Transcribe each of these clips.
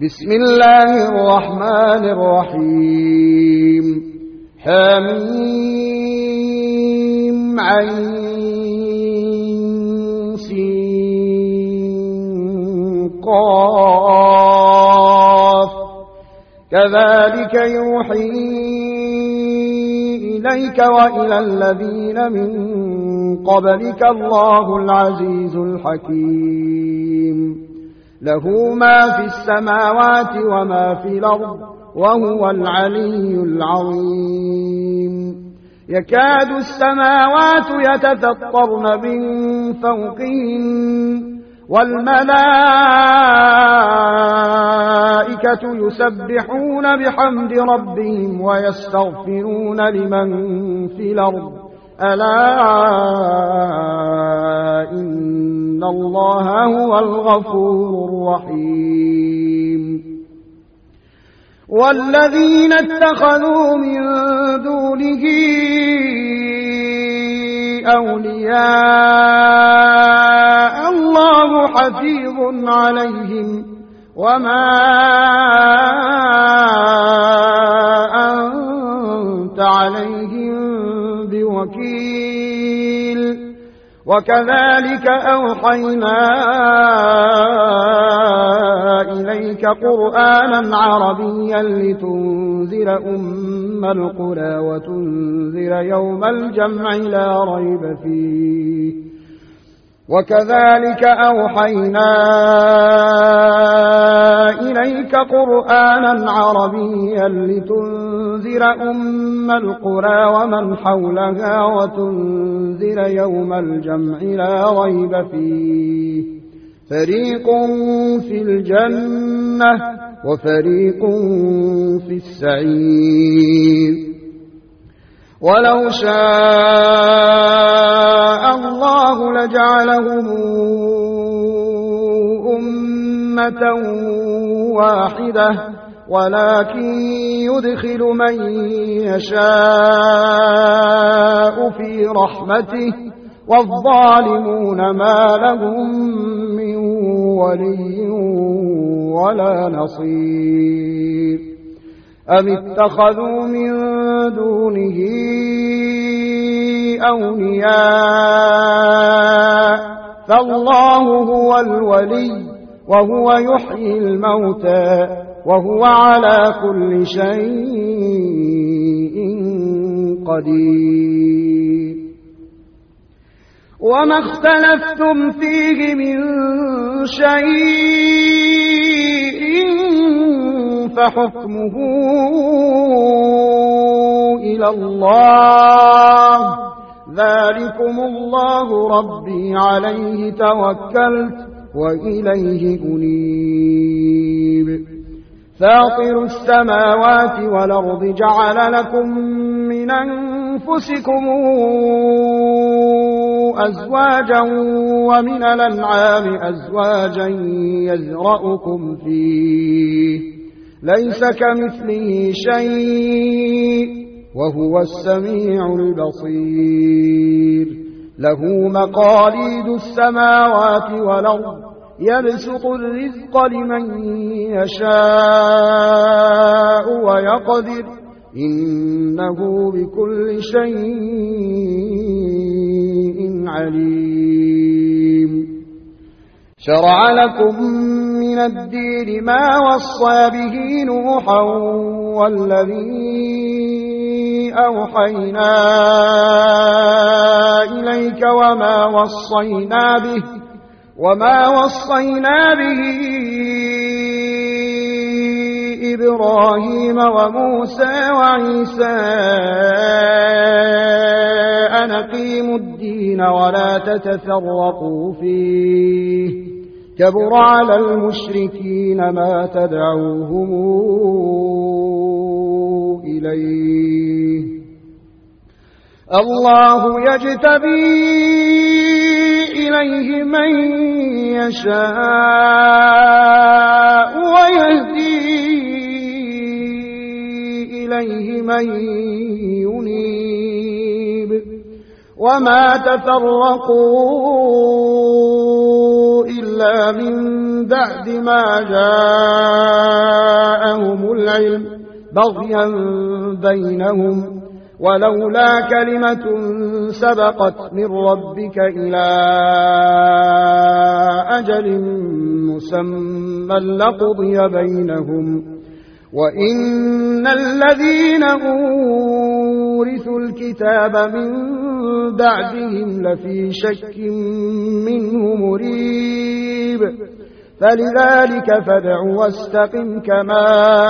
بسم الله الرحمن الرحيم حميم عين سين قاف كذلك يوحي إليك وإلى الذين من قبلك الله العزيز الحكيم له ما في السماوات وما في الأرض وهو العلي العظيم يكاد السماوات يتفطرن من فوقهن والملائكة يسبحون بحمد ربهم ويستغفرون لمن في الأرض ألا إن الله هو الغفور الرحيم والذين اتخذوا من دونه أولياء الله حفيظ عليهم وما أنت عليهم بوكيل وكذلك أوحينا إليك قرآنا عربيا لتنذر أم القرى وتنذر يوم الجمع لا ريب فيه وكذلك أوحينا إليك قرآنا عربيا لتنذر أم القرى ومن حولها وتنذر يوم الجمع لا ريب فيه فريق في الجنة وفريق في السعير ولو شاء الله لجعلهم أمة واحدة ولكن يدخل من يشاء في رحمته والظالمون ما لهم من ولي ولا نصير أم اتخذوا من دونه أولياء فالله هو الولي وهو يحيي الموتى وهو على كل شيء قدير وما اختلفتم فيه من شيء فحكمه إلى الله ذلكم الله ربي عليه توكلت وإليه أنيب فاطر السماوات والأرض جعل لكم من أنفسكم أزواجا ومن الأنعام أزواجا يزرأكم فيه ليس كمثله شيء وهو السميع البصير له مقاليد السماوات والأرض يبسط الرزق لمن يشاء ويقدر إنه بكل شيء عليم شرع لكم من الدين ما وصى به نوحا والذي أوحينا إليك وما وصينا به إبراهيم وموسى وعيسى أن أقيموا الدين ولا تتفرقوا فيه كبر على المشركين ما تدعوهم إليه الله يجتبي إليه من يشاء ويهدي إليه من ينيب وما تفرقوا إلا من بعد ما جاءهم العلم بغيا بينهم ولولا كلمة سبقت من ربك إلى أجل مسمى لقضي بينهم وإن الذين أورثوا الكتاب من بعدهم لفي شك منه مريب فلذلك فادع واستقم كما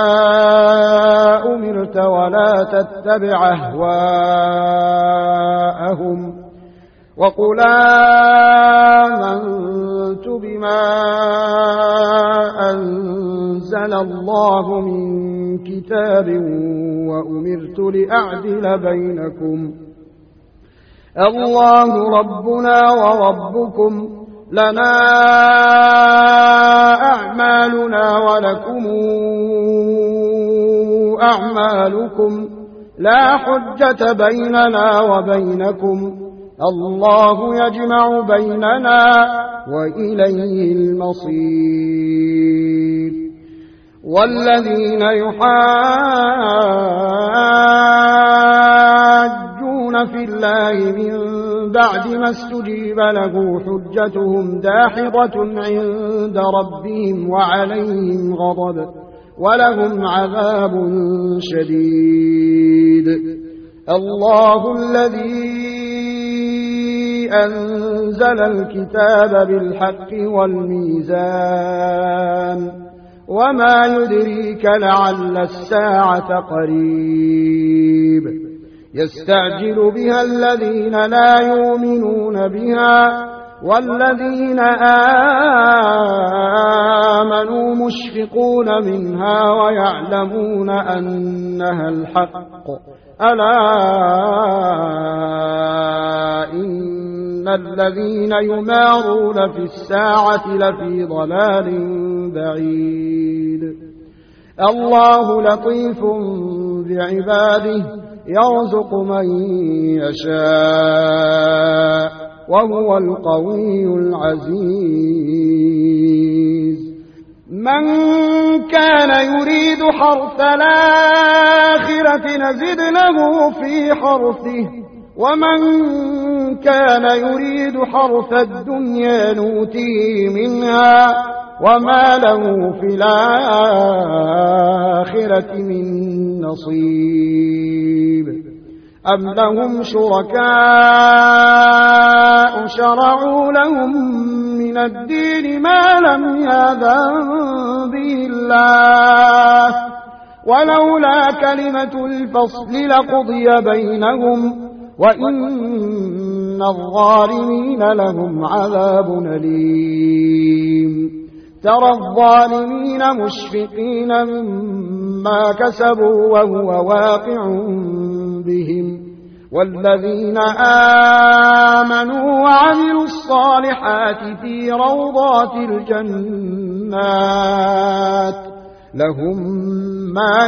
أمرت ولا تتبع أهواءهم وقل آمنت بما أنزل الله من كتاب وأمرت لأعدل بينكم الله ربنا وربكم لنا أعمالنا ولكم أعمالكم لا حجة بيننا وبينكم الله يجمع بيننا وإليه المصير والذين يحاجون في الله من بعد ما استجيب له حجتهم داحضة عند ربهم وعليهم غضب ولهم عذاب شديد الله الذي أنزل الكتاب بالحق والميزان وما يدريك لعل الساعة قريب يستعجل بها الذين لا يؤمنون بها والذين آمنوا مشفقون منها ويعلمون أنها الحق ألا إن الذين يمارون في الساعة لفي ضلال بعيد الله لطيف بعباده يرزق من يشاء وهو القوي العزيز من كان يريد حرث الآخرة نزد له في حرثه ومن كان يريد حرث الدنيا نؤتيه منها وما له في الآخرة من نصيب أم لهم شركاء شرعوا لهم من الدين ما لم يأذن به الله ولولا كلمة الفصل لقضي بينهم وإن الظالمين لهم عذاب أليم ترى الظالمين مشفقين مما كسبوا وهو واقع بهم والذين آمنوا وعملوا الصالحات في روضات الجنات لهم ما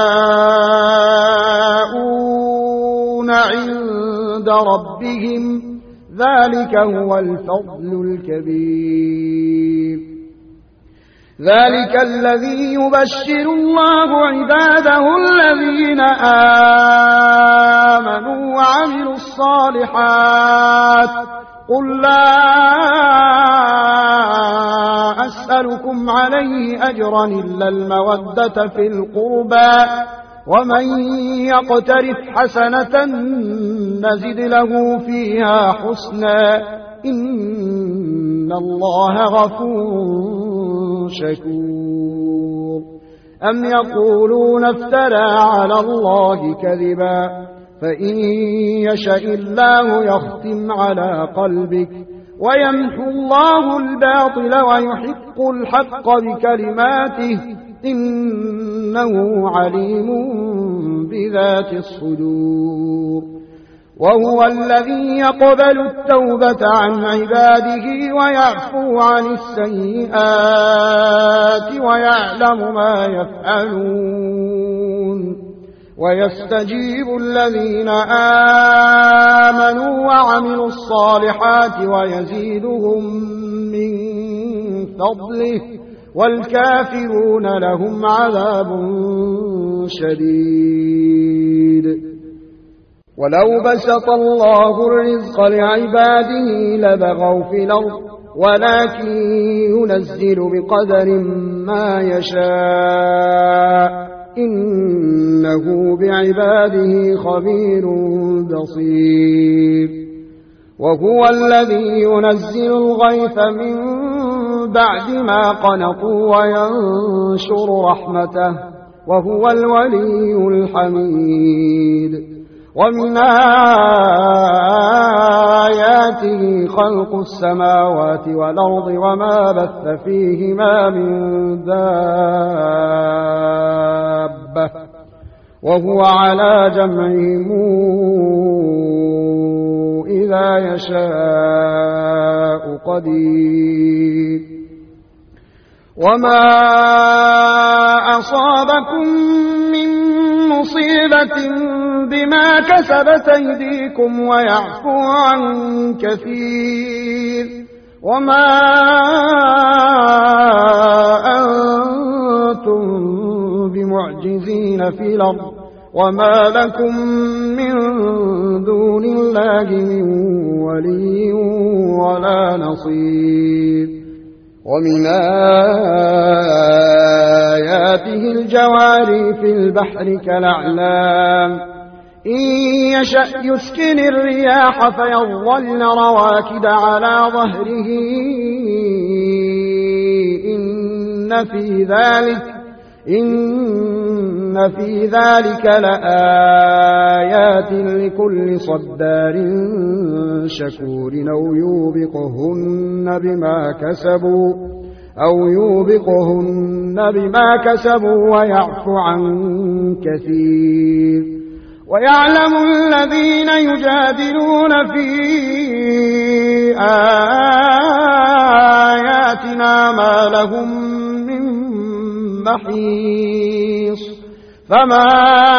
يشاءون عند ربهم ذلك هو الفضل الكبير ذلك الذي يبشر الله عباده الذين آمنوا وعملوا الصالحات قل لا أسألكم عليه أجرا إلا المودة في القربى ومن يقترف حسنة نزد له فيها حسنا إن الله غفور شكور أم يقولون افترى على الله كذبا فإن يشاء الله يختم على قلبك ويمحو الله الباطل ويحق الحق بكلماته إنه عليم بذات الصدور وهو الذي يقبل التوبة عن عباده ويعفو عن السيئات ويعلم ما يفعلون ويستجيب الذين آمنوا وعملوا الصالحات ويزيدهم من فضله والكافرون لهم عذاب شديد. ولو بسط الله الرزق لعباده لبغوا في الأرض ولكن ينزل بقدر ما يشاء إنه بعباده خبير بصير. وهو الذي ينزل الغيث من بعد ما قنطوا وينشر رحمته وهو الولي الحميد. ومن آياته خلق السماوات والأرض وما بث فيهما من دابة وهو على جمعهم إذا يشاء قدير. وما أصابكم من مصيبة بما كسبت أيديكم ويعفو عن كثير. وما أنتم بمعجزين في الأرض وما لكم من دون الله من ولي ولا نصير. ومن آياته الجواري في البحر كالأعلام إن يشأ يسكن الرياح فيظلن رواكد على ظهره إن في ذلك لآيات لكل صبار شكور أو يوبقهن بما كسبوا ويعفو عن كثير. ويعلم الذين يجادلون في آياتنا ما لهم من محيص. فما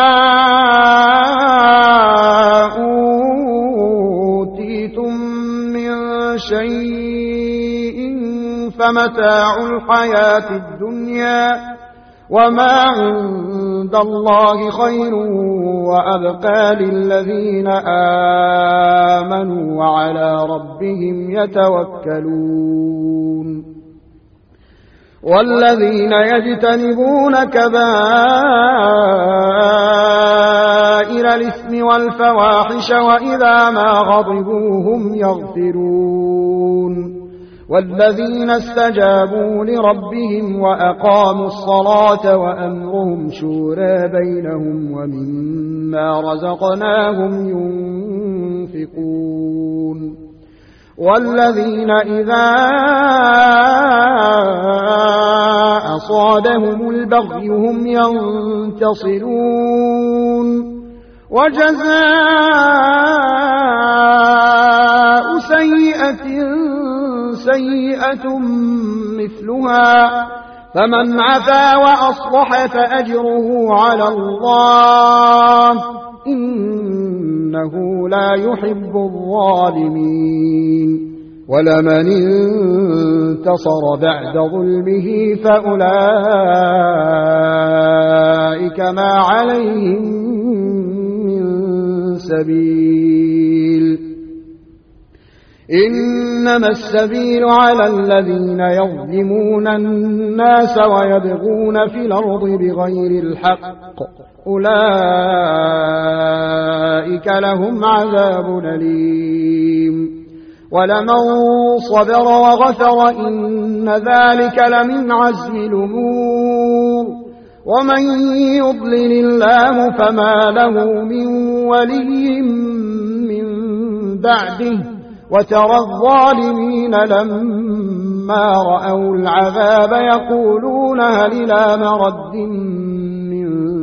أوتيتم من شيء فمتاع الحياة الدنيا وما عند الله خير وأبقى للذين آمنوا وعلى ربهم يتوكلون. والذين يجتنبون كبائر الإثم والفواحش وإذا ما غضبوا هم يغفرون. والذين استجابوا لربهم وأقاموا الصلاة وأمرهم شورى بينهم ومما رزقناهم ينفقون. والذين إذا أصابهم البغي هم ينتصرون. وجزاء سيئة مثلها فمن عفا وأصلح فأجره على الله إنه لا يحب الظالمين. ولمن انتصر بعد ظلمه فأولئك ما عليهم من سبيل. إنما السبيل على الذين يظلمون الناس ويبغون في الأرض بغير الحق أولئك لهم عذاب أليم. ولمن صبر وغفر إن ذلك لمن عزم الأمور. ومن يضلل الله فما له من ولي من بعده. وترى الظالمين لما رأوا العذاب يقولون هل إلى مرد من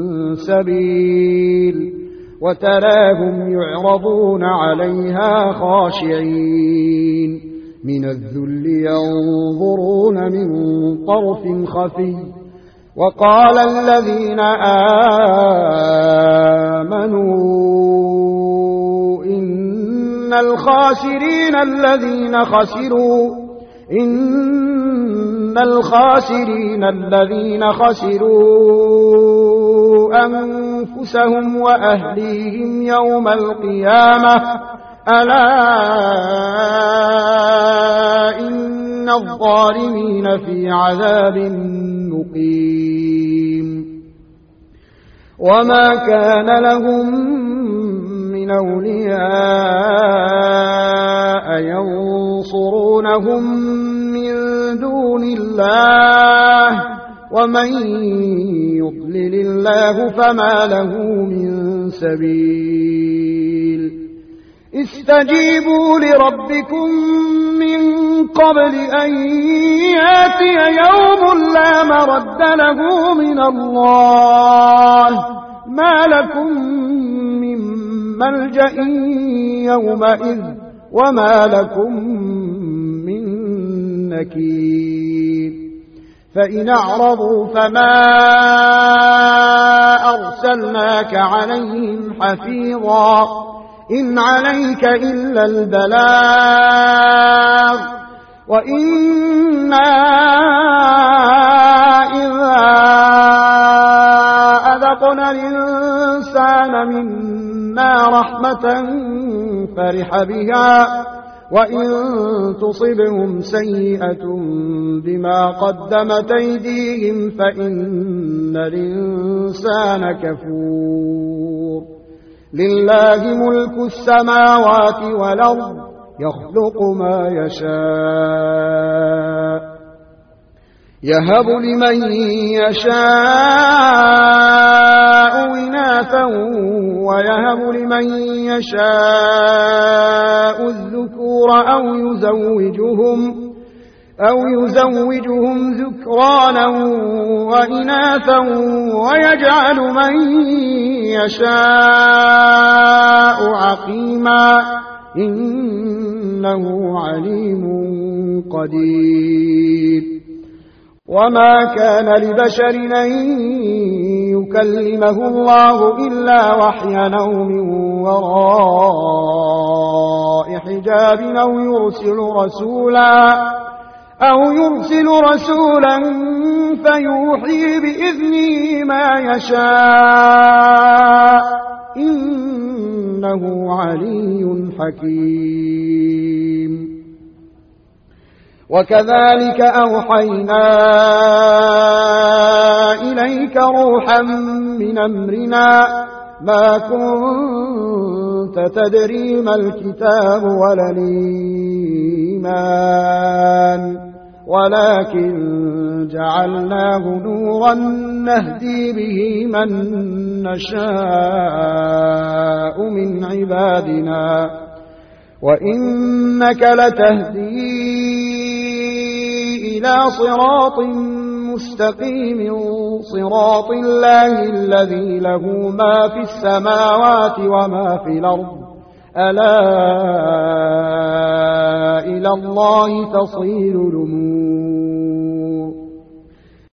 سبيل. وتراهم يعرضون عليها خاشعين من الذل ينظرون من طرف خفي. وقال الذين آمنوا إن الخاسرين الذين خسروا إن الخاسرين الذين خسروا أنفسهم وأهليهم يوم القيامة ألا إن الظالمين في عذاب مقيم وما كان لهم من أولياء ينصرونهم من دون الله ومن يضلل الله فما له من سبيل استجيبوا لربكم من قبل أن يأتي يوم لا مرد له من الله ما لكم من ملجأ يومئذ وما لكم من نكير فإن أعرضوا فما أرسلناك عليهم حفيظا إن عليك إلا البلاغ وإنا إذا أذقنا الإنسان منا رحمة فرح بها وإن تصبهم سيئة بما قدمت أيديهم فإن الإنسان كفور لله ملك السماوات والأرض يخلق ما يشاء يهب لمن يشاء إناثا ويهب لمن يشاء الذكور أو يزوجهم ذكرانا وإناثا ويجعل من يشاء عقيما إنه عليم قدير وما كان لبشر أن يكلمه الله إلا وحيا أو من وراء حجاب أو يرسل رسولا فيوحي بإذنه ما يشاء إنه علي حكيم وكذلك أوحينا إليك روحا من أمرنا ما كنت تدري ما الكتاب ولا الإيمان ولكن جعلناه نورا نهدي به من نشاء من عبادنا وإنك لتهدي إلى صراط مستقيم صراط الله الذي له ما في السماوات وما في الأرض ألا إلى الله تصير الأمور